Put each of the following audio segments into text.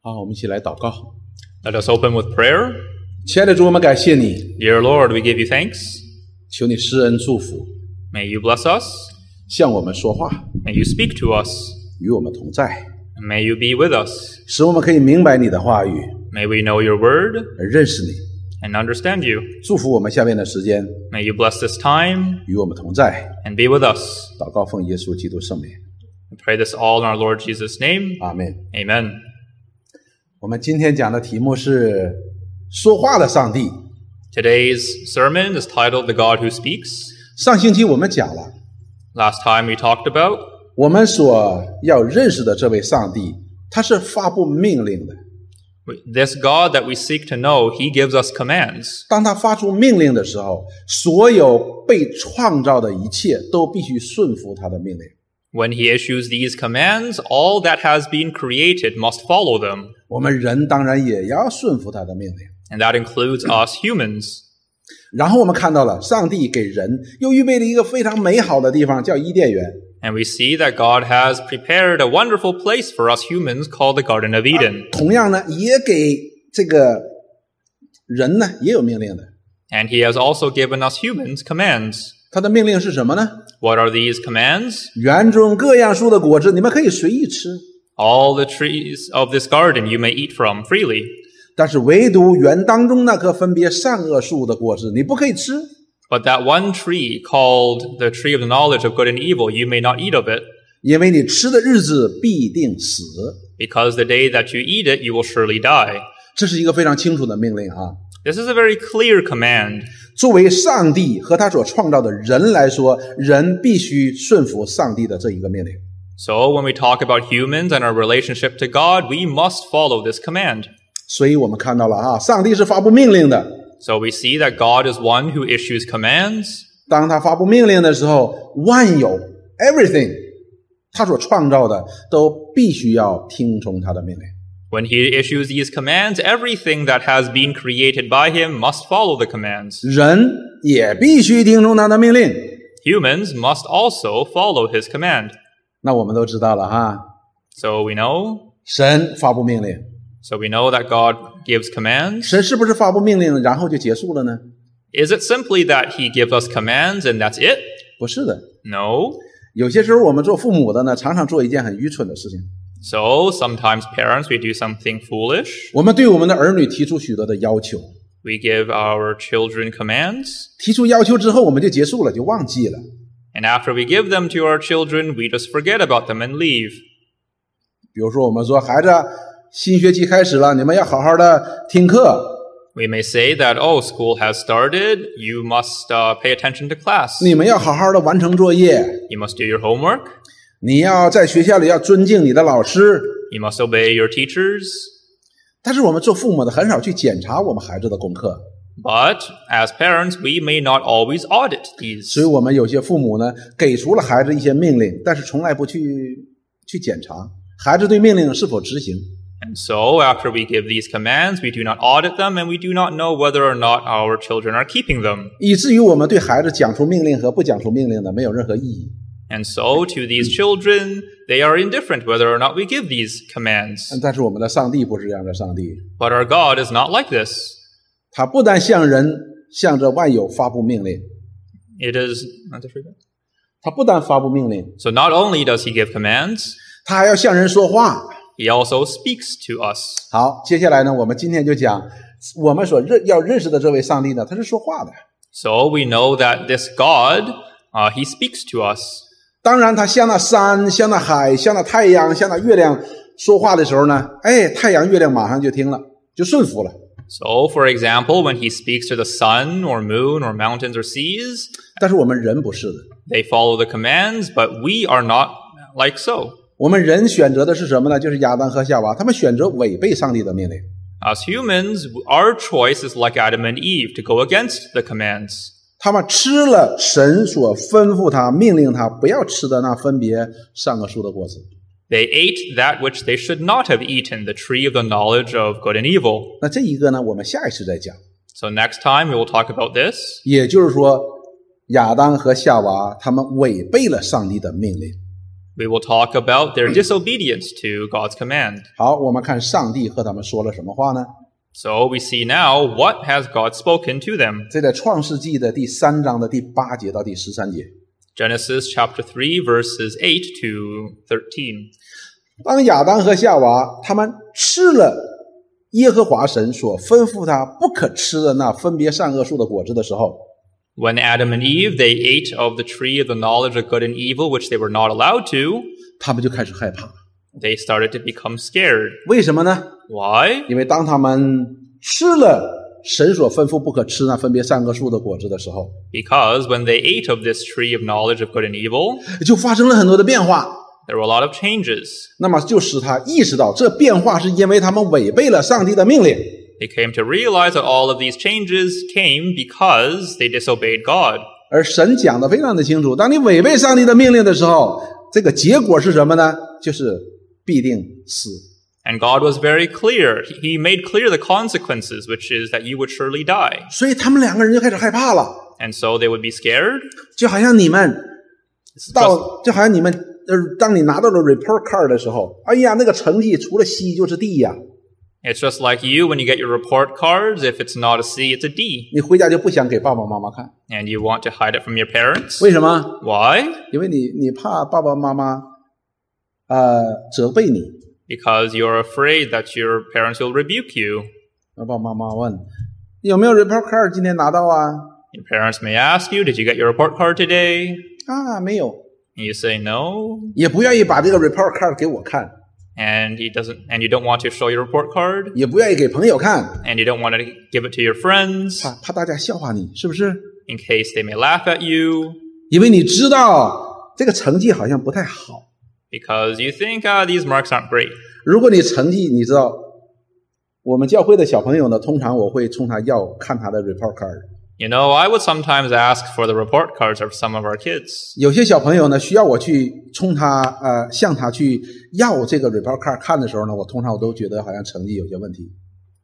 好，我们一起来祷告。 Let us open with prayer. 亲爱的主，我们感谢你， Dear Lord, we give you thanks. 求你施恩祝福， May you bless us. 向我们说话， May you speak to us. 与我们同在， And may you be with us. 使我们可以明白你的话语， May we know your word 而认识你。 and understand you. 祝福我们下面的时间， May you bless this time 与我们同在。 and be with us. 祷告奉耶稣基督圣名， I pray this all in our Lord Jesus' name. 阿们。 Amen. 我们今天讲的题目是说话的上帝。 Today's sermon is titled The God Who Speaks. 上星期我们讲了， Last time we talked about 我们所要认识的这位上帝，他是发布命令的。 this God that we seek to know. He gives us commands. 当他发出命令的时候，所有被创造的一切都必须顺服他的命令。 When he issues these commands, all that has been created must follow them. 我们人当然也要顺服他的命令。 And that includes us humans. 然后我们看到了上帝给人又预备了一个非常美好的地方，叫伊甸园。 And we see that God has prepared a wonderful place for us humans called the Garden of Eden. 同样呢，也给这个人呢也有命令的。 And he has also given us humans commands. 他的命令是什么呢？ What are these commands? 园中各样树的果子，你们可以随意吃， All the trees of this garden you may eat from freely. 但是唯独园当中那棵分别善恶树的果子，你不可以吃， But that one tree called the tree of the knowledge of good and evil, you may not eat of it, 因为你吃的日子必定死。 because the day that you eat it, you will surely die. 这是一个非常清楚的命令啊！ This is a very clear command. 作为上帝和他所创造的人来说，人必须顺服上帝的这一个命令。 So when we talk about humans and our relationship to God, we must follow this command. 所以我们看到了啊，上帝是发布命令的。 So we see that God is one who issues commands. 当他发布命令的时候，万有 everything 他所创造的都必须要听从他的命令。 When he issues these commands, everything that has been created by him must follow the commands. 人也必须听从他的命令。 Humans must also follow his command. 那我们都知道了哈， So we know 神发布命令， So we know that God gives commands. 神是不是发布命令然后就结束了呢？ Is it simply that he gives us commands and that's it? 不是的， No. 有些时候我们做父母的呢，常常做一件很愚蠢的事情。 So sometimes parents, we do something foolish. 我们对我们的儿女提出许多的要求， We give our children commands. 提出要求之后我们就结束了，就忘记了。 And after we give them to our children, we just forget about them and leave. 比如说我们说孩子，新学期开始了，你们要好好的听课， We may say that, oh, school has started. You must pay attention to class. 你们要好好的完成作业， You must do your homework. 你要在学校里要尊敬你的老师。 You must obey your teachers. 但是我们做父母的很少去检查我们孩子的功课， But as parents, we may not always audit these. 所以我们有些父母呢，给出了孩子一些命令，但是从来不去检查孩子对命令是否执行。 And so after we give these commands, we do not audit them and we do not know whether or not our children are keeping them. 以至于我们对孩子讲出命令和不讲出命令的没有任何意义。 And so to these children, they are indifferent whether or not we give these commands. 但是我们的上帝不是这样的上帝， But our God is not like this. 他不但向人向着万有发布命令， It is, 他不但发布命令， so not only does he give commands, 他还要向人说话。 he also speaks to us. 好，接下来呢，我们今天就讲我们要认识的这位上帝呢，他是说话的。 So we know that this God, he speaks to us. 当然，他向那山、向那海、向那太阳、向那月亮说话的时候呢，太阳、月亮马上就听了，就顺服了。 So, for example, when he speaks to the sun or moon or mountains or seas, 但是我们人不是的， they follow the commands, but we are not like so. 我们人选择的是什么呢？就是亚当和夏娃，他们选择违背上帝的命令。 As humans, our choice is like Adam and Eve, to go against the commands. 他们吃了神所吩咐他、命令他不要吃的那分别善恶树的果子。 They ate that which they should not have eaten, the tree of the knowledge of good and evil. 那这一个呢，我们下一次再讲。 So next time we will talk about this. 也就是说，亚当和夏娃他们违背了上帝的命令。 We will talk about their disobedience to God's command. 好，我们看上帝和他们说了什么话呢？ So we see now what has God spoken to them. 这在创世纪的第3章的第8节到第13节。 Genesis chapter 3 verses 8 to 13. 当亚当和夏娃他们吃了耶和华神所吩咐他不可吃的那分别善恶树的果子的时候， When Adam and Eve, they ate of the tree of the knowledge of good and evil, which they were not allowed to, 他们就开始害怕。 they started to become scared. 为什么呢？ Why? 因为当他们吃了神所吩咐不可吃那分别善恶树的果子的时候， Because when they ate of this tree of knowledge of good and evil, 就发生了很多的变化。 there were a lot of changes. 那么就使他意识到这变化是因为他们违背了上帝的命令。 They came to realize that all of these changes came because they disobeyed God. 而神讲得非常的清楚，当你违背上帝的命令的时候，这个结果是什么呢？就是必定死。 And God was very clear. He made clear the consequences, which is that you would surely die. 所以他们2个人就开始害怕了， And so they would be scared. 就好像你们当你拿到了 report card 的时候，哎呀，那个成绩除了 C 就是 D 呀， It's just like you when you get your report cards. If it's not a C, it's a D. 你回家就不想给爸爸妈妈看， And you want to hide it from your parents. 为什么？ Why? 因为你怕爸爸妈妈责备你。 Because you're afraid that your parents will rebuke you. 爸爸妈妈问有没有 report card 今天拿到啊？ Your parents may ask you, did you get your report card today? 啊，没有， And you say no. 也不愿意把这个 report card 给我看， And you don't want to show your report card. 也不愿意给朋友看， And you don't want to give it to your friends 怕大家笑话你，是不是？ in case they may laugh at you. 因为你知道这个成绩好像不太好。 Because you think, these marks aren't great. 如果你成绩，你知道，我们教会的小朋友呢，通常我会冲他要看他的 report card。 You know, I would sometimes ask for the report cards of some of our kids. 有些小朋友呢，需要我去向他去要这个 report card 看的时候呢，我通常都觉得好像成绩有些问题。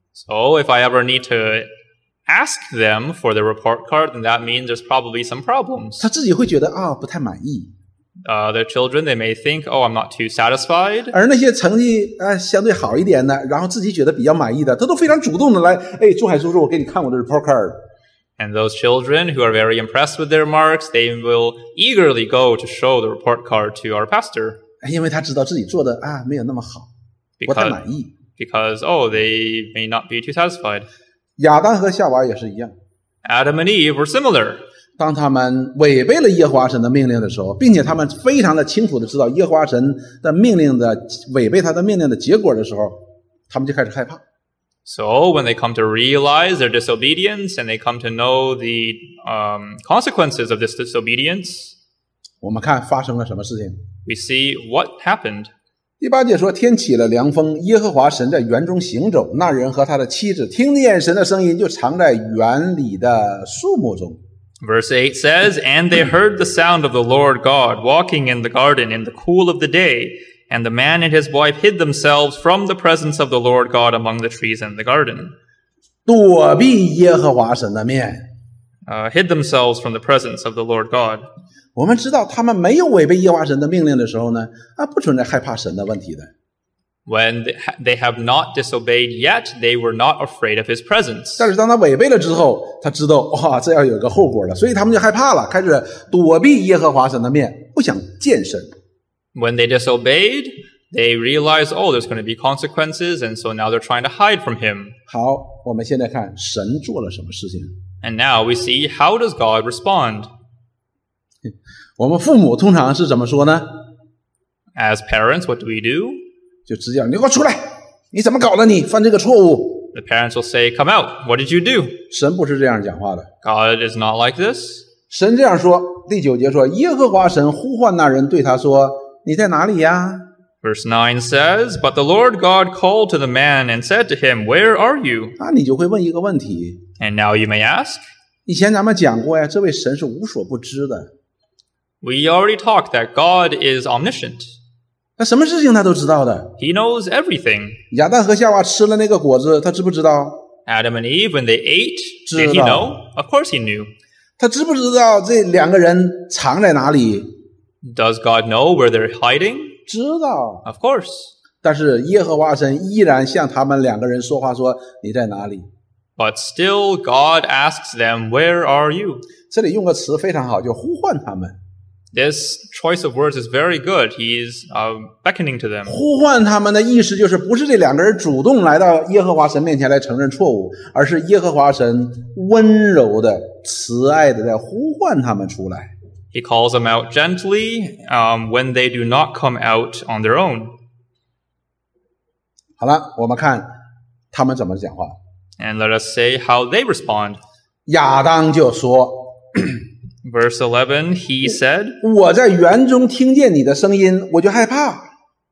So if I ever need to ask them for the report card, then that means there's probably some problems. 他自己会觉得不太满意。 Their children, they may think, I'm not too satisfied. 而那些成绩相对好一点的，然后自己觉得比较满意的，他都非常主动的来，仲海叔叔，我给你看我的 report card。 And those children who are very impressed with their marks, they will eagerly go to show the report card to our pastor. 因为他知道自己做的没有那么好，不太满意。 Because, they may not be too satisfied. 亚当和夏娃也是一样。 Adam and Eve were similar. 当他们违背了耶和华神的命令的时候，并且他们非常的清楚的知道耶和华神的命令的违背他的命令的结果的时候，他们就开始害怕。 So when they come to realize their disobedience and they come to know the consequences of this disobedience, 我们看发生了什么事情。 we see what happened. 第8节说，天起了凉风，耶和华神在园中行走，那人和他的妻子听见神的声音，就藏在园里的树木中。 Verse 8 says, And they heard the sound of the Lord God walking in the garden in the cool of the day, and the man and his wife hid themselves from the presence of the Lord God among the trees in the garden. 躲避耶和华神的面。 Hid themselves from the presence of the Lord God. 我们知道他们没有违背耶和华神的命令的时候呢，不存在害怕神的问题的。 When they have not disobeyed yet, they were not afraid of his presence. 但是当他违背了之后，他知道这要有一个后果了，所以他们就害怕了，开始躲避耶和华神的面，不想见神。 When they disobeyed, they realized, there's going to be consequences, and so now they're trying to hide from him. 好，我们现在看神做了什么事情。 And now we see, how does God respond? 我们父母通常是怎么说呢？ As parents, what do we do? 就直接你给我出来，你怎么搞的？你犯这个错误。 The parents will say, Come out, what did you do? 神不是这样讲话的。 God is not like this. 神这样说，第9节说，耶和华神呼唤那人，对他说：“你在哪里呀？” Verse 9 says, But the Lord God called to the man and said to him, Where are you? 你就会问一个问题。 And now you may ask. 以前咱们讲过呀，这位神是无所不知的。 We already talked that God is omniscient. 他什么事情他都知道的。 He knows everything. 亚当和夏娃吃了那个果子，他知不知道？ Adam and Eve, when they ate, 知 did he 道。 know? Of course he knew. 他知不知道这2个人藏在哪里？ Does God know where they're hiding? 知道。 Of course. 但是耶和华神依然向他们两个人说话说，你在哪里？ But still, God asks them, where are you? 这里用个词非常好，就呼唤他们。 This choice of words is very good. He's beckoning to them. 呼唤他们的意思就是不是这两个人主动来到耶和华神面前来承认错误，而是耶和华神温柔的、慈爱的在呼唤他们出来。 He calls them out gently when they do not come out on their own. 好了，我们看他们怎么讲话。 And let us say how they respond. 亚当就说 Verse 11, he said, 我在园中听见你的声音，我就害怕。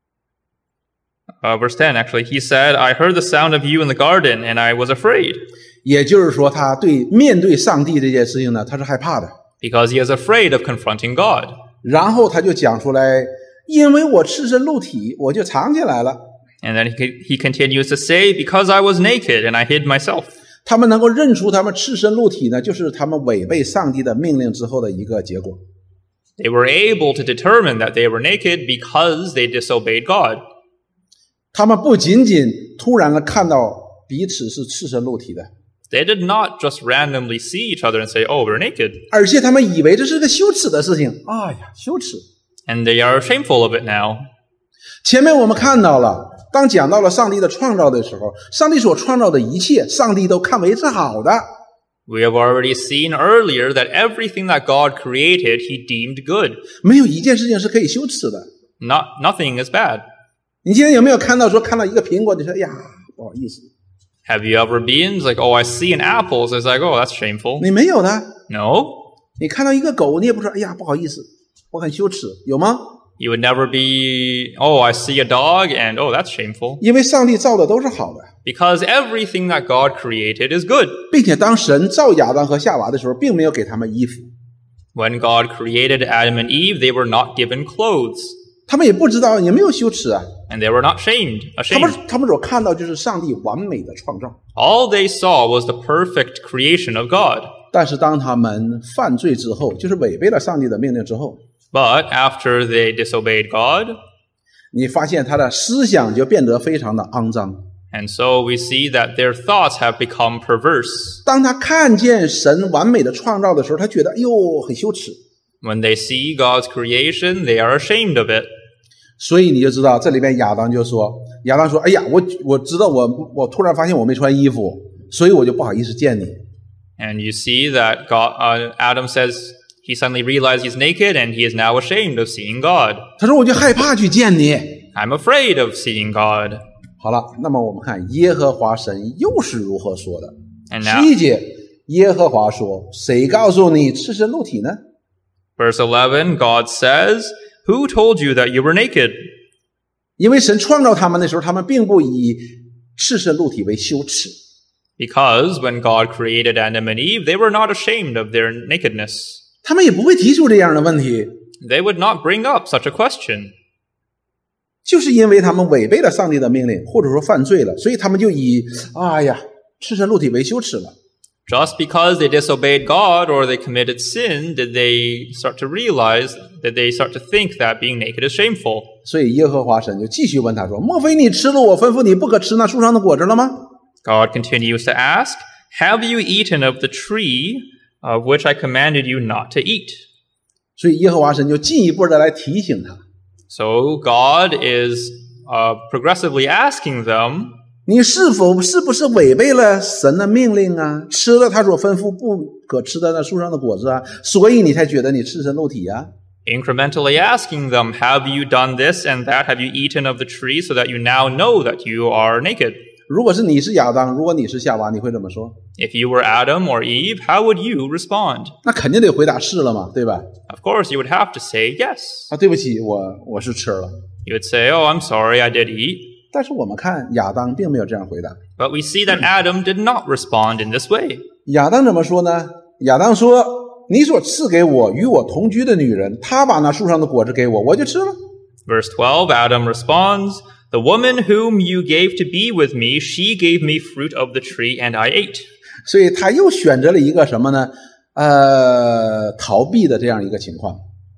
verse 10 actually, he said, I heard the sound of you in the garden and I was afraid. 也就是说，他面对上帝这件事情呢，他是害怕的。 Because he is afraid of confronting God. 然后他就讲出来，因为我赤身露体，我就藏起来了。 And then he continues to say, because I was naked and I hid myself. 他们能够认出他们赤身露体呢，就是他们违背上帝的命令之后的一个结果。 They were able to determine that they were naked because they disobeyed God. 他们不仅仅突然的看到彼此是赤身露体的， They did not just randomly see each other and say, oh, we're naked. 而且他们以为这是个羞耻的事情。哎呀，羞耻！ And they are shameful of it now. 前面我们看到了，当讲到了上帝的创造的时候，上帝所创造的一切，上帝都看为是好的。 We have already seen earlier that everything that God created, he deemed good. 没有一件事情是可以羞耻的。 Nothing is bad. 你今天有没有看到看到一个苹果，你说哎呀不好意思？ Have you ever been like, oh, I see an apple, so it's like, oh, that's shameful. 你没有的。 No. 你看到一个狗，你也不说哎呀不好意思，我很羞耻，有吗？ You would never be, oh, I see a dog and, oh, that's shameful. 因为上帝造的都是好的， Because everything that God created is good. 并且当神造亚当和夏娃的时候，并没有给他们衣服， When God created Adam and Eve, they were not given clothes. 他们也不知道，也没有羞耻啊。 And they were not ashamed. 他们所看到就是上帝完美的创造。 All they saw was the perfect creation of God. 但是当他们犯罪之后，就是违背了上帝的命令之后， But after they disobeyed God, 你发现他的思想就变得非常的肮脏。 and so we see that their thoughts have become perverse. 当他看见神完美的创造的时候，他觉得哎呦很羞耻。 When they see God's creation, they are ashamed of it. 所以你就知道这里边亚当说，哎呀，我知道我突然发现我没穿衣服，所以我就不好意思见你。 And you see that Adam says he suddenly realized he's naked and he is now ashamed of seeing God. 他说我就害怕去见你。 I'm afraid of seeing God. 好了，那么我们看耶和华神又是如何说的。 And now, 11节，耶和华说：“谁告诉你赤身露体呢？” verse 11, God says, Who told you that you were naked? 因为神创造他们的时候，他们并不以赤身露体为羞耻。 Because when God created Adam and Eve, they were not ashamed of their nakedness. 他们也不会提出这样的问题， They would not bring up such a question. 就是因为他们违背了上帝的命令，或者说犯罪了，所以他们就以赤身露体为羞耻了。 Just because they disobeyed God or they committed sin, did they start to realize, did they start to think that being naked is shameful? 所以耶和华神就继续问他说：“莫非你吃了我吩咐你不可吃那树上的果子了吗？” God continues to ask, Have you eaten of the tree of which I commanded you not to eat? 所以耶和华神就进一步的来提醒他。 So God is progressively asking them, 你是不是违背了神的命令啊？吃了他所吩咐不可吃的那树上的果子啊？所以你才觉得你赤身露体啊？ incrementally asking them, Have you done this and that? Have you eaten of the tree so that you now know that you are naked? 如果是你是亚当，如果你是夏娃，你会怎么说？ If you were Adam or Eve, how would you respond? 那肯定得回答是了嘛，对吧？ Of course, you would have to say yes. 对不起，我是吃了。 You would say, Oh, I'm sorry, I did eat. 但是我们看亚当并没有这样回答。 But we see that Adam did not respond in this way. 亚当怎么说呢？亚当说：“你所赐给我与我同居的女人，她把那树上的果子给我，我就吃了。” Verse 12, Adam responds, The woman whom you gave to be with me, she gave me fruit of the tree, and I ate. 所以他又选择了一个什么呢？逃避的这样一个情况。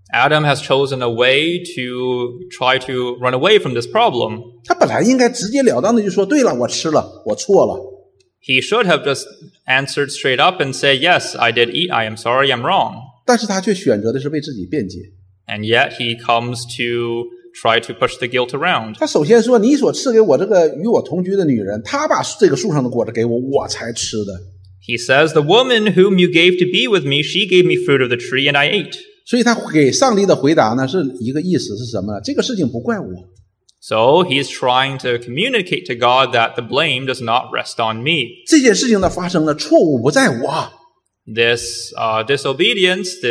Adam has chosen a way to try to run away from this problem. 他本来应该直截了当的就说，对了，我吃了，我错了。 He should have just answered straight up and said, yes, I did eat, I am sorry, I'm wrong. 但是他却选择的是为自己辩解。 And yet he comes to try to push the guilt around. 他首先说，你所赐给我这个与我同居的女人，她把这个树上的果子给我，我才吃的。 He says, the woman whom you gave to be with me, she gave me fruit of the tree and I ate. 所以他给上帝的回答呢，是一个意思是什么呢？这个事情不怪我。 So he's trying to communicate to God that the blame does not rest on me. 这件事情的发生呢，错误不在我。 This disobedience,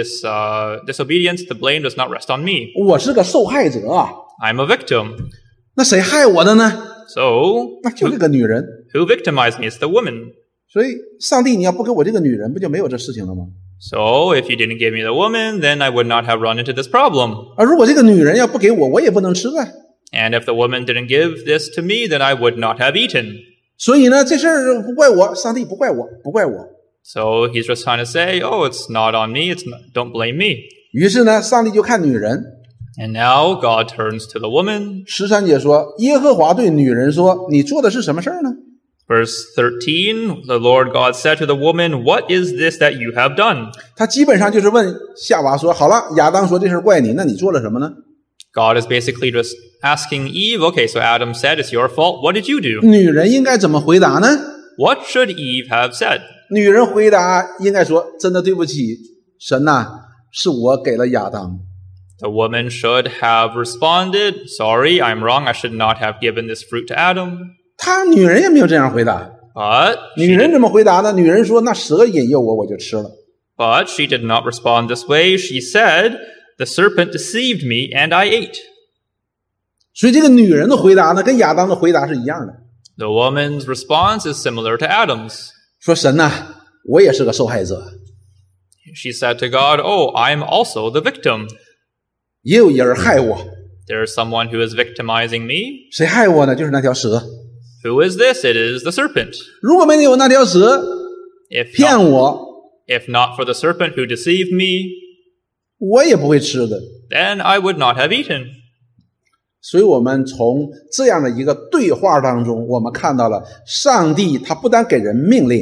the blame does not rest on me. 我是个受害者啊。 I'm a victim. 那谁害我的呢？ So 那就这个女人。 who victimized me is the woman. 所以上帝，你要不给我这个女人，不就没有这事情了吗？ So if you didn't give me the woman, then I would not have run into this problem. 而如果这个女人要不给我，我也不能吃啊。 And if the woman didn't give this to me, then I would not have eaten. 所以呢，这事儿不怪我，上帝不怪我，不怪我。 So he's just trying to say, oh, it's not on me, don't blame me. 于是呢，上帝就看女人。 And now God turns to the woman. 13节说，耶和华对女人说：“你做的是什么事儿呢？” Verse 13, the Lord God said to the woman, what is this that you have done? 他基本上就是问夏娃说：“好了，亚当说这事怪你，那你做了什么呢？” God is basically just asking Eve, okay, so Adam said it's your fault. What did you do? 女人应该怎么回答呢？ What should Eve have said? 女人回答应该说：“真的对不起，神呐，是我给了亚当。” The woman should have responded, sorry, I'm wrong. I should not have given this fruit to Adam. 女人也没有这样回答。 But 女人怎么回答呢？女人说：“那蛇引诱我，我就吃了。” But she did not respond this way. She said, the serpent deceived me and I ate. 所以这个女人的回答呢，跟亚当的回答是一样的。 The woman's response is similar to Adam's. 说神呐，我也是个受害者。 She said to God, oh, I'm also the victim. 也有人害我。 There's someone who is victimizing me. 谁害我呢？就是那条蛇。 Who is this? It is the serpent. 如果没有那条蛇 If 骗 not, 我， if not for the serpent who deceived me, 我也不会吃的。 then I would not have eaten. 所以我们从这样的一个对话当中，我们看到了上帝他不但给人命令，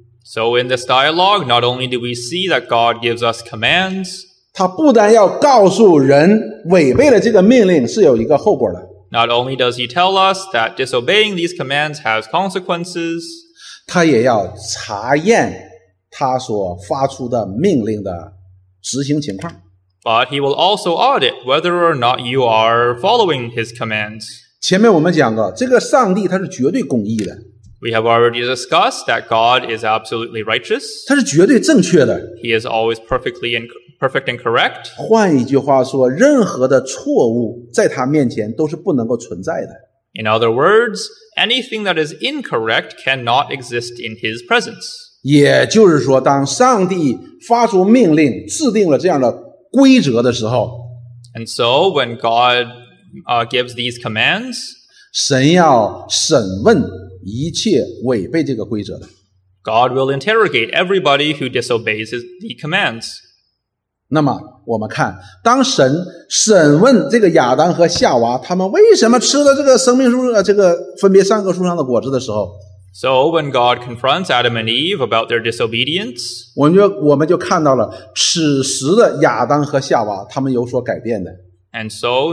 So in this dialogue, not only do we see that God gives us commands, 他不但要告诉人违背了这个命令是有一个后果的， not only does he tell us that disobeying these commands has consequences, 他也要查验他所发出的命令的执行情况。 but he will also audit whether or not you are following his commands. 前面我们讲过，这个上帝他是绝对公义的， We have already discussed that God is absolutely righteous. 他是绝对正确的。 He is always perfect and correct. 换一句话说，任何的错误在他面前都是不能够存在的。 In other words, anything that is incorrect cannot exist in his presence. 也就是说，当上帝发出命令，制定了这样的规则的时候， And so when God gives these commands, 神要审问一切违背这个规则的。 God will interrogate everybody who disobeys the commands. 那么我们看，当神审问这个亚当和夏娃他们为什么吃了这个生命树这个分别3个树上的果子的时候， So when God confronts Adam and Eve about their disobedience, 我们就看到了此时的亚当和夏娃他们有所改变的。 and so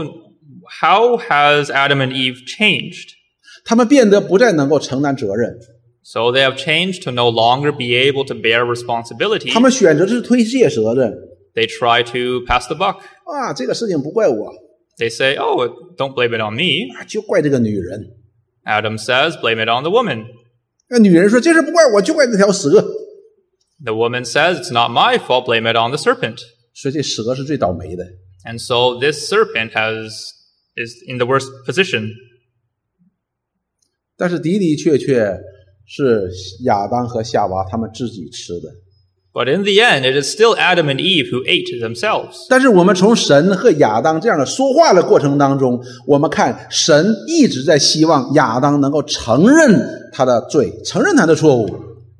how has Adam and Eve changed? 他们变得不再能够承担责任， So they have changed to no longer be able to bear responsibility. 他们选择的是推卸责任。 They try to pass the buck. 啊，这个事情不怪我， They say, oh, don't blame it on me. 就怪这个女人。 Adam says, blame it on the woman. 那女人说这事不怪我，就怪这条蛇。 The woman says, it's not my fault, blame it on the serpent. 所以这蛇是最倒霉的。 And so this serpent is in the worst position. 但是的的确确是亚当和夏娃他们自己吃的。 But in the end, it is still Adam and Eve who ate themselves. 但是我们从神和亚当这样的说话的过程当中，我们看神一直在希望亚当能够承认他的罪，承认他的错误。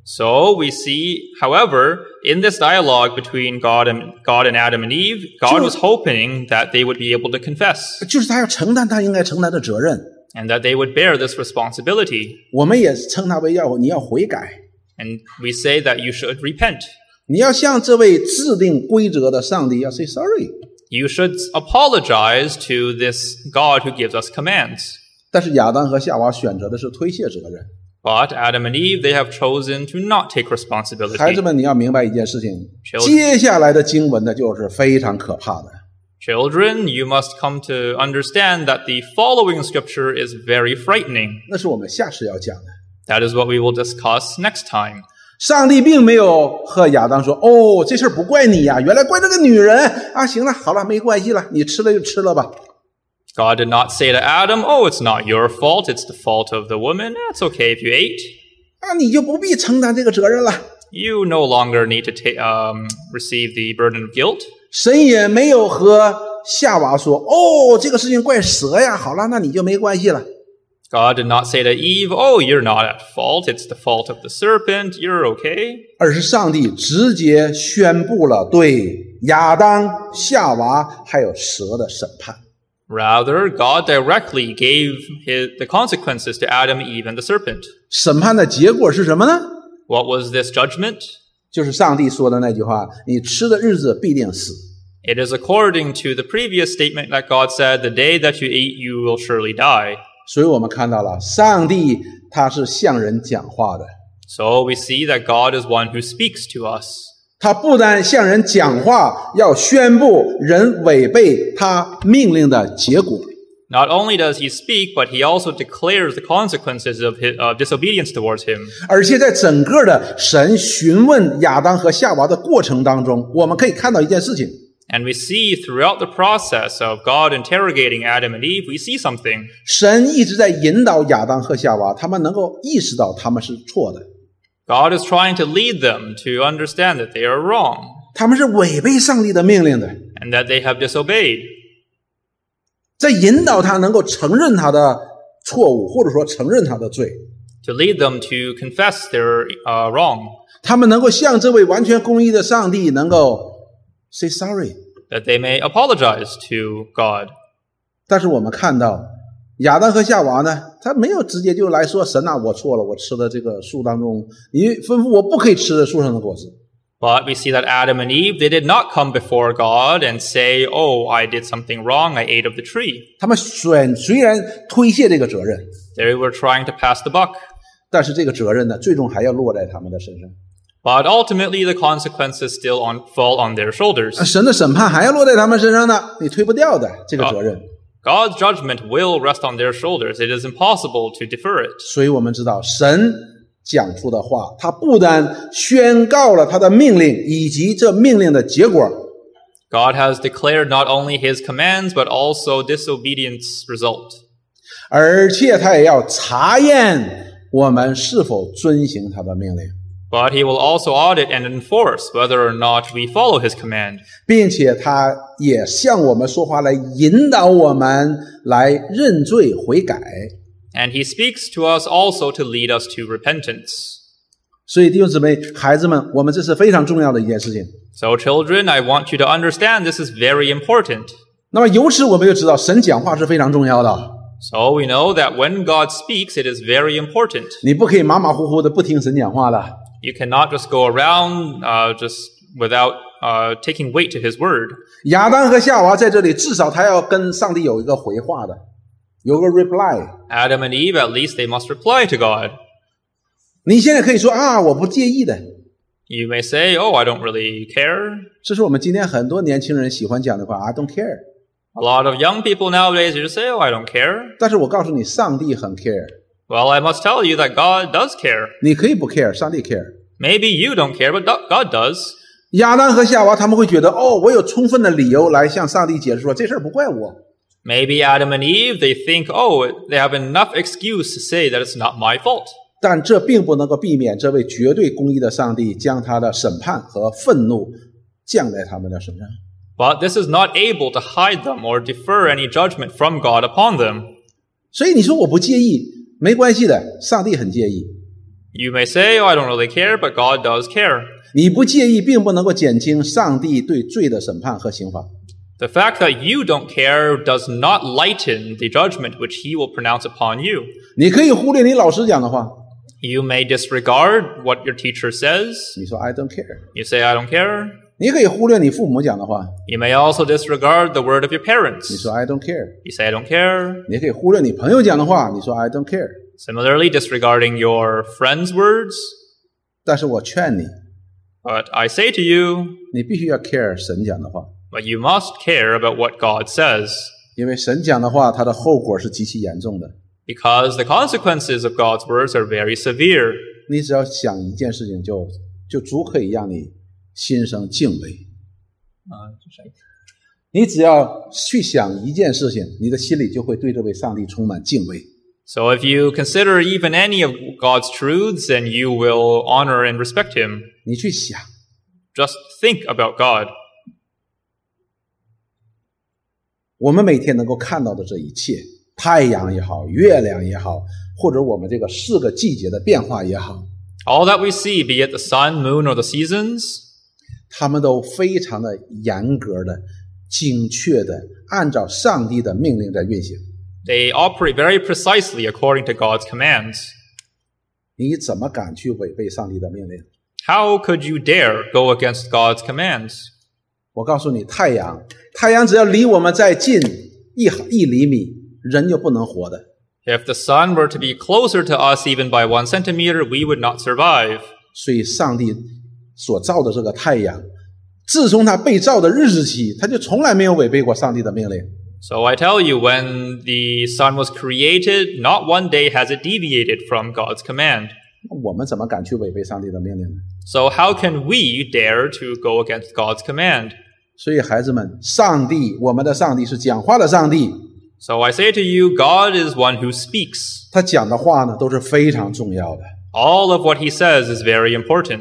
So we see, however, in this dialogue between God and Adam and Eve, God was hoping that they would be able to confess 就是他要承担他应该承担的责任。 and that they would bear this responsibility. 我们也称他为你要悔改， And we say that you should repent. 你要向这位制定规则的上帝要 say sorry。 You should apologize to this God who gives us commands. 但是亚当和夏娃选择的是推卸责任。 But Adam and Eve, they have chosen to not take 孩 responsibility. 子们，你要明白一件事情， Children 接下来的经文呢，就是非常可怕的。 Children, you must come to understand that the following scripture is very frightening. 那是我们下次要讲的。 That is what we will discuss next time. 上帝并没有和亚当说：“哦，这事儿不怪你呀，原来怪这个女人啊。行了，好了，没关系了，你吃了就吃了吧。” God did not say to Adam, oh, it's not your fault, it's the fault of the woman. It's okay if you ate. 啊，你就不必承担这个责任了。 You no longer need to receive the burden of guilt. 神也没有和夏娃说：“哦，这个事情怪蛇呀。好了，那你就没关系了。” God did not say to Eve, oh, you're not at fault, it's the fault of the serpent, you're okay. 而是上帝直接宣布了对亚当、夏娃还有蛇的审判。 Rather, God directly gave the consequences to Adam, Eve, and the serpent. 审判的结果是什么呢？ What was this judgment? 就是上帝说的那句话：“你吃的日子必定死。” It is according to the previous statement that God said, the day that you eat, you will surely die. 所以我们看到了，上帝他是向人讲话的。 So we see that God is one who speaks to us. 他不但向人讲话，要宣布人违背他命令的结果。 Not only does he speak, but he also declares the consequences of disobedience towards him. 而且在整个的神询问亚当和夏娃的过程当中，我们可以看到一件事情。 And we see throughout the process of God interrogating Adam and Eve, we see something. 神一直在引导亚当和夏娃，他们能够意识到他们是错的， God is trying to lead them to understand that they are wrong 他们是违背上帝的命令的， and that they have disobeyed. 在引导他能够承认他的错误，或者说承认他的罪， To lead them to confess their wrong, 他们能够向这位完全公义的上帝能够 say sorry。 that they may apologize to God. 但是我们看到亚当和夏娃呢，他没有直接就来说神啊，我错了，我吃了这个树当中你吩咐我不可以吃的树上的果子。 But we see that Adam and Eve, they did not come before God and say, oh, I did something wrong, I ate of the tree. 他们虽然推卸这个责任， They were trying to pass the buck. 但是这个责任呢，最终还要落在他们的身上。 But ultimately, the consequences still fall on their shoulders. 神的审判还要落在他们身上呢，你推不掉的这个责任。 God's judgment will rest on their shoulders. It is impossible to defer it. 所以我们知道，神讲出的话，他不但宣告了他的命令以及这命令的结果， God has declared not only his commands, but also disobedience result. 而且他也要查验我们是否遵行他的命令， But he will also audit and enforce whether or not we follow his command. 并且他也向我们说话，来引导我们来认罪悔改。 And he speaks to us also to lead us to repentance. 所以弟兄姊妹、孩子们，我们这是非常重要的一件事情。 So children, I want you to understand this is very important. 那么由此我们就知道，神讲话是非常重要的。 So we know that when God speaks, it is very important. 你不可以马马虎虎的不听神讲话的。 You cannot just go around just without taking weight to his word. 亚当和夏娃在这里，至少他要跟上帝有一个回话的，有个 reply。 Adam and Eve, at least they must reply to God. 你现在可以说啊，我不介意的。 You may say, oh, I don't really care. 这是我们今天很多年轻人喜欢讲的话 ，I don't care。 A lot of young people nowadays just say, oh, I don't care. 但是我告诉你，上帝很 care。 Well, I must tell you that God does care. 你可以不 care， 上帝 care。 Maybe you don't care, but God does. 亚当和夏娃他们会觉得，哦，我有充分的理由来向上帝解释说，这事儿不怪我。 Maybe Adam and Eve, they think, oh, they have enough excuse to say that it's not my fault. 但这并不能够避免这位绝对公义的上帝将他的审判和愤怒降在他们的身上。 But this is not able to hide them or defer any judgment from God upon them. 所以你说我不介意，没关系的，上帝很介意。 You may say, I don't really care, but God does care. 你不介意，并不能够减轻上帝对罪的审判和刑罚。 The fact that you don't care does not lighten the judgment which he will pronounce upon you. 你可以忽略你老师讲的话， You may disregard what your teacher says. 你说 I don't care。 You say, I don't care. 你可以忽略你父母讲的话， You may also disregard the word of your parents. 你说 I don't care。 You say, I don't care. 你可以忽略你朋友讲的话，你说 I don't care。 Similarly, disregarding your friends' words. 但是我劝你， But I say to you, 你必须要 care 神讲的话， but you must care about what God says, 因为神讲的话，它的后果是极其严重的。 because the consequences of God's words are very severe. 你只要想一件事情就足可以让你心生敬畏。你只要去想一件事情，你的心里就会对这位上帝充满敬畏。 So if you consider even any of God's truths, then you will honor and respect him. 你去想， Just think about God. 我们每天能够看到的这一切，太阳也好，月亮也好，或者我们这个4个季节的变化也好， All that we see, be it the sun, moon, or the seasons, 他们都非常的严格的、精确的按照上帝的命令在运行。 they operate very precisely according to God's commands. 你怎么敢去违背上帝的命令？ How could you dare go against God's commands? 我告诉你，太阳只要离我们再近一厘米，人就不能活的。 If the sun were to be closer to us even by 1 centimeter, we would not survive. 所以上帝所造的这个太阳，自从它被造的日子起，它就从来没有违背过上帝的命令。 So I tell you, when the sun was created, not one day has it deviated from God's command. 我们怎么敢去违背上帝的命令呢？ So how can we dare to go against God's command? 所以孩子们，上帝，我们的上帝是讲话的上帝， So I say to you, God is one who speaks. 他讲的话呢都是非常重要的。 All of what he says is very important.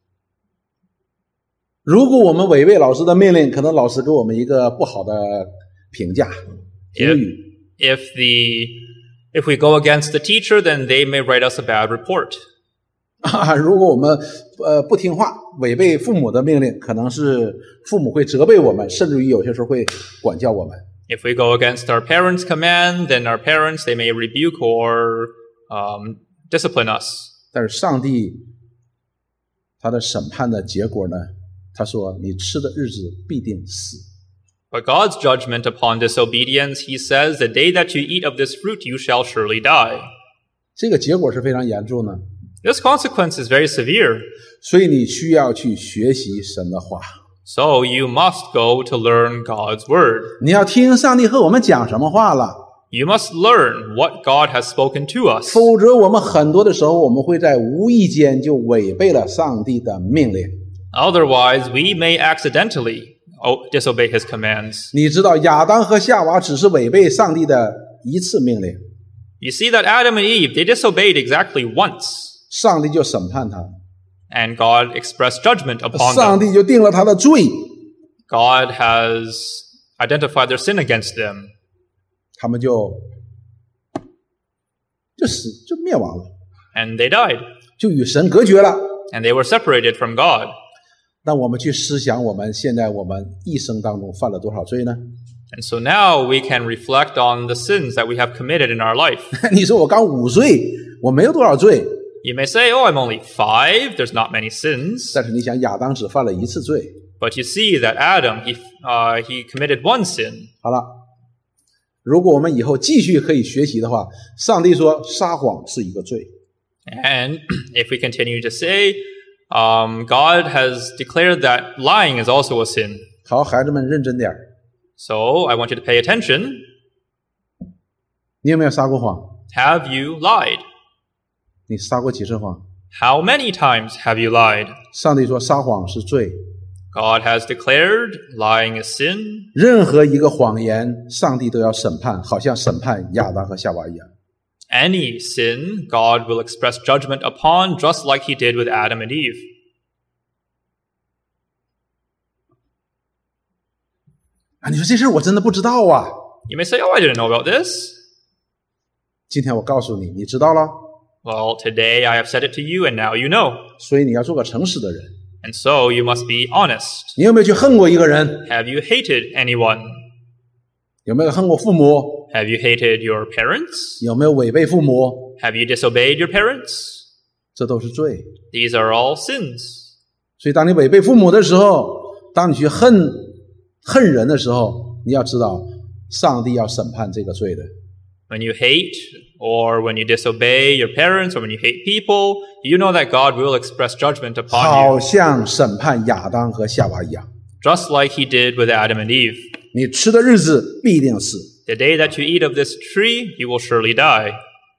如果我们违背老师的命令，可能老师给我们一个不好的评价、评语。 If we go against the teacher, then they may write us a bad report. 如果我们不听话，违背父母的命令，可能是父母会责备我们，甚至于有些时候会管教我们。 If we go against our parents' command, then our parents, they may rebuke or discipline us. 但是上帝他的审判的结果呢？他说：“你吃的日子必定死。” But God's judgment upon disobedience, he says, the day that you eat of this fruit, you shall surely die. 这个结果是非常严重的， This consequence is very severe. 所以你需要去学习神的话， So you must go to learn God's word. 你要听上帝和我们讲什么话了， You must learn what God has spoken to us. 否则我们很多的时候，我们会在无意间就违背了上帝的命令。 Otherwise, we may accidentally disobey his commands. 你知道亚当和夏娃只是违背上帝的一次命令， You see that Adam and Eve, they disobeyed exactly once. 上帝就审判他， And God expressed judgment upon 上 them. 帝就定了他的罪， God has identified their sin against them. 他们就灭亡了， And they died. 就与神隔绝了。 And they were separated from God. 那我们去思想，我们现在我们一生当中犯了多少罪呢？ And so now we can reflect on the sins that we have committed in our life. 你说我刚5岁，我没有多少罪， You may say, oh, I'm only 5. There's not many sins. 但是你想，亚当只犯了一次罪。 But you see that Adam, he committed one sin. 好了，如果我们以后继续可以学习的话，上帝说撒谎是一个罪， And if we continue to say, God has declared that lying is also a sin. 好，孩子们认真点儿， So I want you to pay attention. 你有没有撒过谎？ Have you lied? 你撒过几次谎？ How many times have you lied? 上帝说撒谎是罪， God has declared lying is sin. 任何一个谎言，上帝都要审判，好像审判亚当和夏娃一样。 Any sin, God will express judgment upon, just like he did with Adam and Eve. 啊，你说这事儿我真的不知道啊！ You may say, oh, I didn't know about this. 今天我告诉你，你知道了。 Well, today I have said it to you, and now you know. 所以你要做个诚实的人。 And so you must be honest. 你有没有去恨过一个人？ Have you hated anyone? 有没有恨过父母？ Have you hated your parents? 有没有违背父母？ Have you disobeyed your parents? 这都是罪。 These are all sins. 所以当你违背父母的时候，当你去恨人的时候，你要知道上帝要审判这个罪的。 When you hate or when you disobey your parents or when you hate people, you know that God will express judgment upon 好 you, 像审判亚当和夏娃一样， just like he did with Adam and Eve. 你吃的日子必定死。 The day that you eat of this tree, you will surely die.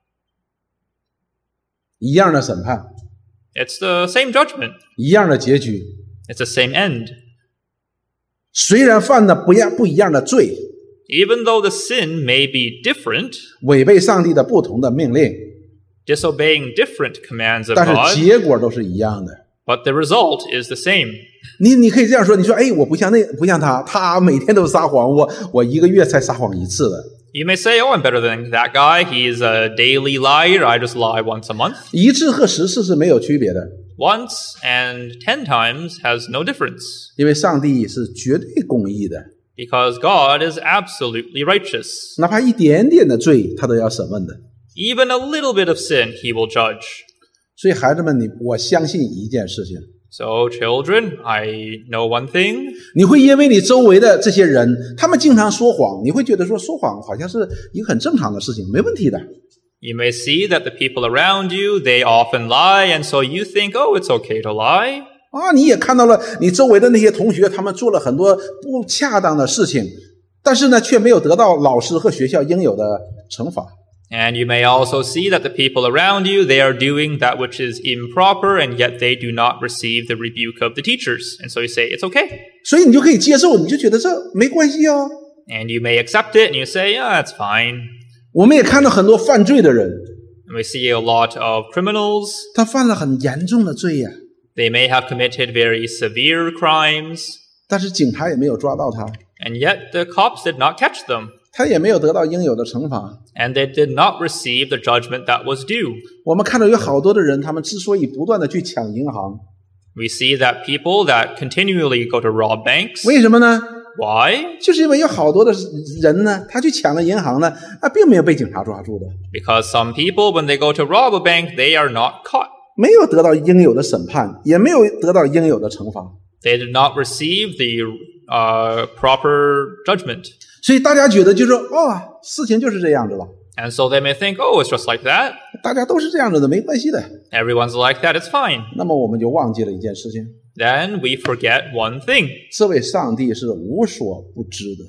一样的审判， It's the same judgment. 一样的结局。 It's the same end. 虽然犯了不一样的罪， Even though the sin may be different, 违背上帝的不同的命令， disobeying different commands of 但是 God, 结果都是一样的。 but the result is the same. 你可以这样说，你说，哎，我不像他每天都撒谎，我一个月才撒谎一次的。 You may say, oh, I'm better than that guy. He's a daily liar. I just lie once a month. 一次和10次是没有区别的， Once and 10 times has no difference, 因为上帝是绝对公义的， because God is absolutely righteous. 哪怕一点点的罪，他都要审问的。 Even a little bit of sin, he will judge. 所以孩子们，我相信一件事情， So, children, I know one thing. 你会因为你周围的这些人，他们经常说谎，你会觉得说谎好像是一个很正常的事情，没问题的。 You may see that the people around you, they often lie, and so you think, oh, it's okay to lie. 啊，你也看到了你周围的那些同学，他们做了很多不恰当的事情，但是呢，却没有得到老师和学校应有的惩罚。 And you may also see that the people around you, they are doing that which is improper, and yet they do not receive the rebuke of the teachers. And so you say, it's okay. 所以你就可以接受，你就觉得这没关系哦。 And you may accept it, and you say, yeah, that's fine. 我们也看到很多犯罪的人， And we see a lot of criminals. 他犯了很严重的罪呀， They may have committed very severe crimes, 但是警察也没有抓到他， and yet the cops did not catch them, 他也没有得到应有的惩罚。 and they did not receive the judgment that was due. 我们看到有好多的人，他们之所以不断的去抢银行， We see that people that continually go to rob banks. 为什么呢？ Why? 就是因为有好多的人呢，他去抢了银行呢，并没有被警察抓住的， Because some people, when they go to rob a bank, they are not caught. 没有得到应有的审判，也没有得到应有的惩罚。 They did not receive the proper judgment. 所以大家觉得就是哦，事情就是这样子了， And so they may think, oh, it's just like that. 大家都是这样子的，没关系的。 Everyone's like that, it's fine. 那么我们就忘记了一件事情， Then we forget one thing. 这位上帝是无所不知的。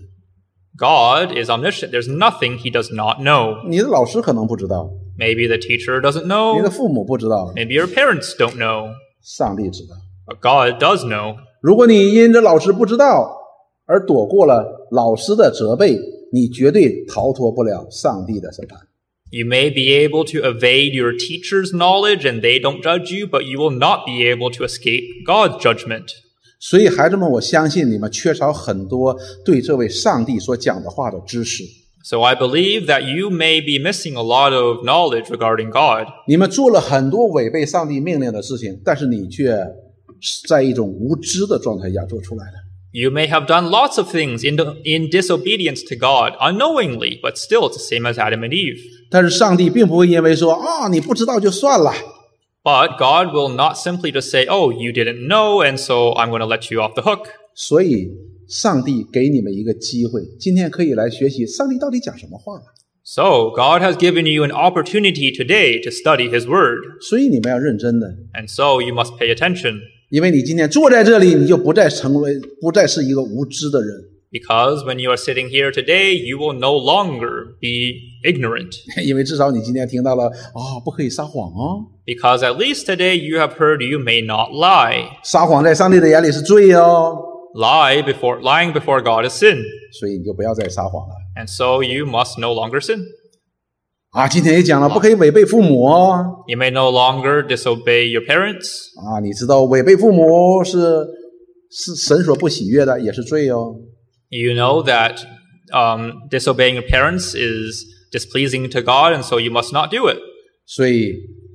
God is omniscient. There's nothing he does not know. 你的老师可能不知道， Maybe the teacher doesn't 你的 know. 父母不知道， Maybe your parents don't know. 上帝知道。 But God does know. 如果你因着老师不知道而躲过了老师的责备，你绝对逃脱不了上帝的审判。 You may be able to evade your teacher's knowledge and they don't judge you, but you will not be able to escape God's judgment. 所以孩子们，我相信你们缺少很多对这位上帝所讲的话的知识， So I believe that you may be missing a lot of knowledge regarding God. 你们做了很多违背上帝命令的事情，但是你却在一种无知的状态下做出来的。 You may have done lots of things in disobedience to God unknowingly, but still it's the same as Adam and Eve. 但是上帝并不会因为说啊你不知道就算了， But God will not simply just say, oh, you didn't know, and so I'm going to let you off the hook. 所以上帝给你们一个机会，今天可以来学习上帝到底讲什么话。 So God has given you an opportunity today to study His Word. 所以你们要认真的， And so you must pay attention. 因为你今天坐在这里，你就不再是一个无知的人。 Because when you are sitting here today, you will no longer be ignorant. 因为至少你今天听到了不可以撒谎哦， Because at least today you have heard you may not lie. 撒谎在上帝的眼里是罪哦， Lying before God is sin. 所以你就不要再撒谎了。 And so you must no longer sin. 今天也讲了，不可以违背父母哦。 You may no longer disobey your parents. 你知道违背父母是神所不喜悦的，也是罪哦。 You know that disobeying your parents is displeasing to God, and so you must not do it. 所以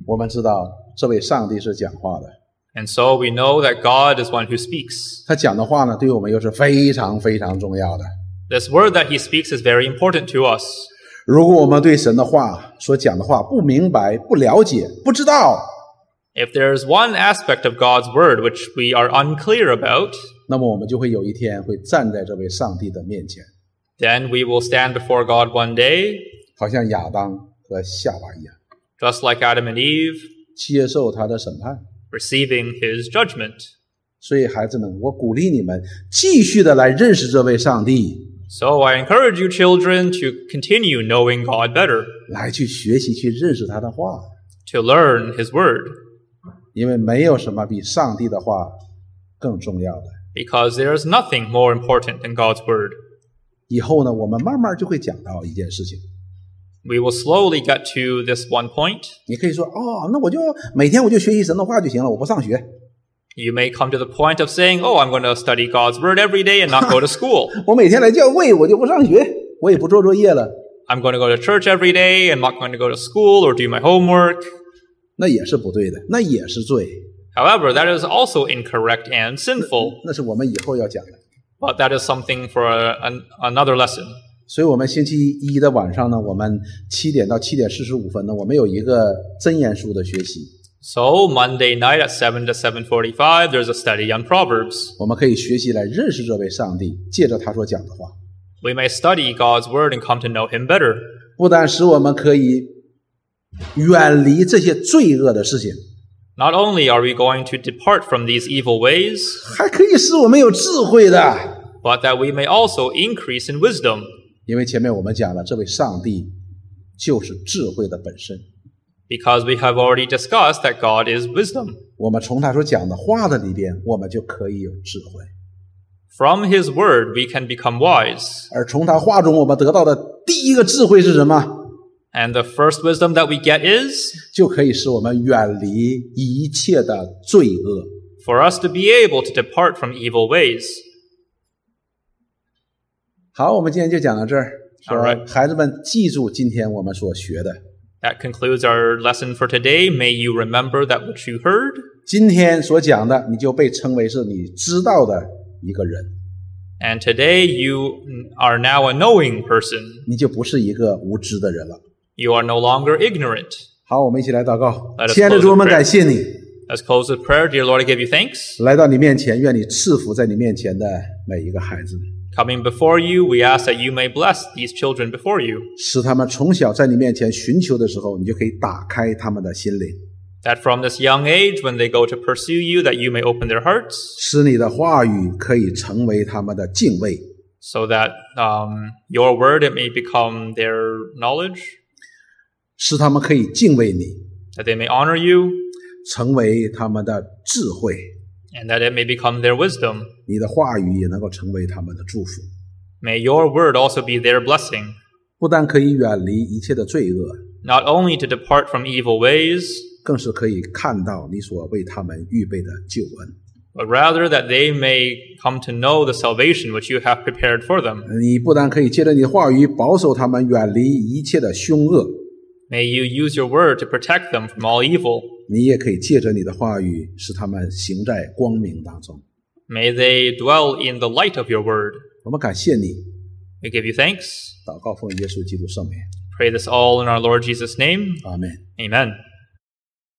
我们知道这位上帝是讲话的， And so we know that God is one who speaks. 他讲的话呢，对我们又是非常非常重要的。 This word that he speaks is very important to us. 如果我们对神的话所讲的话不明白、不了解、不知道， If there's one aspect of God's word which we are unclear about, 那么我们就会有一天会站在这位上帝的面前， then we will stand before God one day, 好像亚当和夏娃一样， just like Adam and Eve, 接受他的审判。 receiving his judgment. 所以孩子们，我鼓励你们继续的来认识这位上帝， So I encourage you children to continue knowing God better, 来去学习去认识他的话， to learn his word, 因为没有什么比上帝的话更重要的。 because there is nothing more important than God's word. 以后呢，我们慢慢就会讲到一件事情。 We will slowly get to this one point. 你可以说那我就每天我就学习神的话就行了，我不上学。 You may come to the point of saying, oh, I'm going to study God's word every day and not go to school. 我每天来教会，我就不上学，我也不做作业了， I'm going to go to church every day and not going to go to school or do my homework. 那也是不对的，那也是罪， However, that is also incorrect and sinful, 那是我们以后要讲的。 but that is something for another lesson. 所以我们星期一的晚上呢，我们7点到7点45分呢，我们有一个箴言书的学习， So Monday night at 7 to 7:45, there's a study on Proverbs. 我们可以学习来认识这位上帝，借着他所讲的话， We may study God's word and come to know him better. 不但使我们可以远离这些罪恶的事情， Not only are we going to depart from these evil ways, 还可以使我们有智慧的。 but that we may also increase in wisdom. 因为前面我们讲了，这位上帝就是智慧的本身。 Because we have already discussed that God is wisdom. 我们从他所讲的话的里边，我们就可以有智慧。 From his word, we can become wise. 而从他话中我们得到的第一个智慧是什么？ And the first wisdom that we get is 就可以使我们远离一切的罪恶。 for us to be able to depart from evil ways. 好，我们今天就讲到这儿。 All right. 孩子们记住今天我们所学的。 That concludes our lesson for today. May you remember that which you heard. 今天所讲的，你就被称为是你知道的一个人， And today you are now a knowing person. 你就不是一个无知的人了。 You are no longer ignorant. 好，我们一起来祷告。 Let us 亲爱的 close 主，我们 with prayer. 感谢你 Let's close with prayer. Dear Lord, I give you thanks. 来到你面前，愿你赐福在你面前的每一个孩子， Coming before you, we ask that you may bless these children before you, 使他们从小在你面前寻求的时候，你就可以打开他们的心灵， that from this young age, when they go to pursue you, that you may open their hearts, 使你的话语可以成为他们的敬畏， so that your word, it may become their knowledge, 使他们可以敬畏你， that they may honor you, 成为他们的智慧， and that it may become their wisdom. 你的话语也能够成为他们的祝福， May your word also be their blessing, 不但可以远离一切的罪恶， not only to depart from evil ways, 更是可以看到你所为他们预备的救恩。 but rather that they may come to know the salvation which you have prepared for them. 你不但可以借着你的话语保守他们远离一切的凶恶， May you use your word to protect them from all evil. 你也可以借着你的话语使他们行在光明当中。 May they dwell in the light of your word. 我们感谢你， We give you thanks. 祷告奉耶稣基督圣名， Pray this all in our Lord Jesus' name. 阿门。 Amen.